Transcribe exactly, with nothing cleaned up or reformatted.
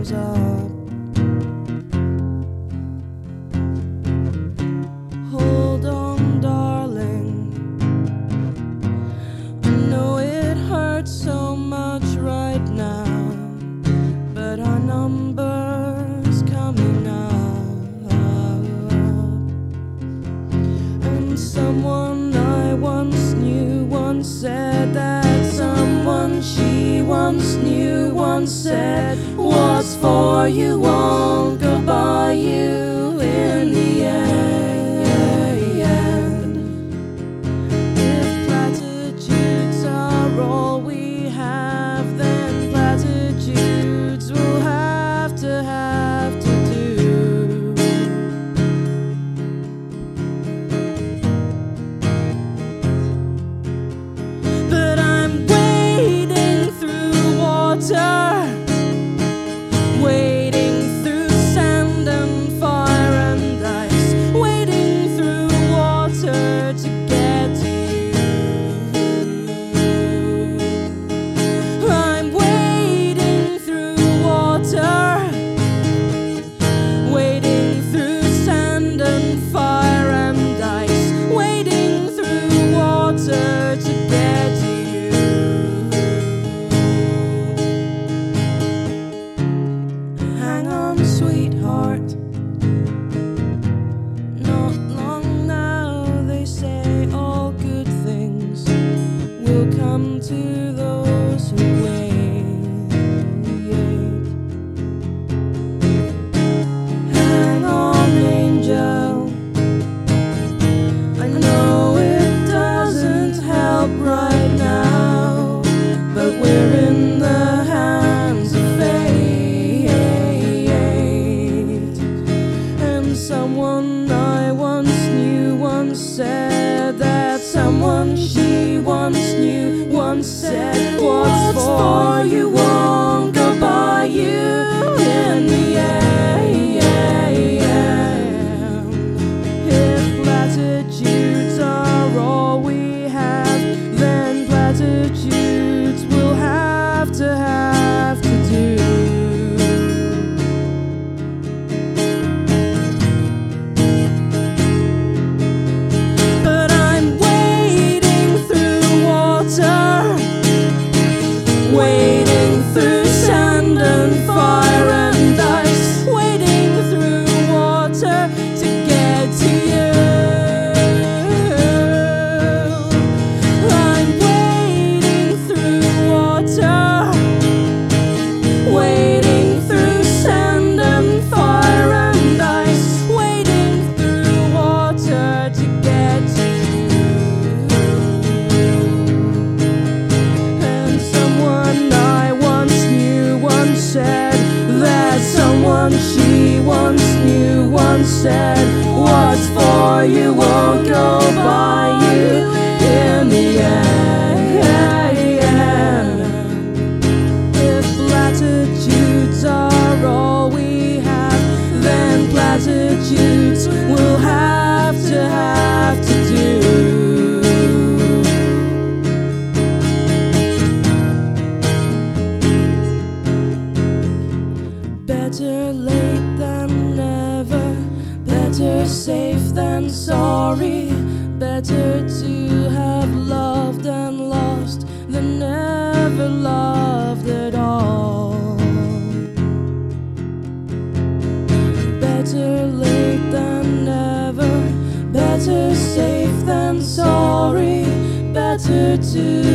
goes up. Hold on, darling. I know it hurts so much right now, but our number's coming up. And someone I once knew once said that someone she once knew once said, what's for you won't go by you in the end. If platitudes are all we have, then platitudes will have to have to do. But I'm wading through water, wading through sand and fire and ice, wading through water to get to you. I'm wading through water, wading through sand and fire and ice, wading through water to get to you. Hang on, sweetheart. Not long now, they say all good things will come to those who wait. Hang on, angel. I know it doesn't help right now, but we're in the hands of fate. And someone I once knew once said that someone she once knew once said, what's for you won't go by you in the end. If platitudes are all we have, then platitudes will have to have to do. But I'm wading through water, wading through sand and fire and ice, wading through water to get to you. I'm wading through water, wading through sand and fire and ice, wading through water to get to you. And someone I once knew once said that someone she once knew once said, what's for you won't go by you in the end. If platitudes are all we have, then platitudes will have to have to do. Better late than never, better safe than sorry, better to have loved and lost than never loved at all. Better late than never, better safe than sorry, better to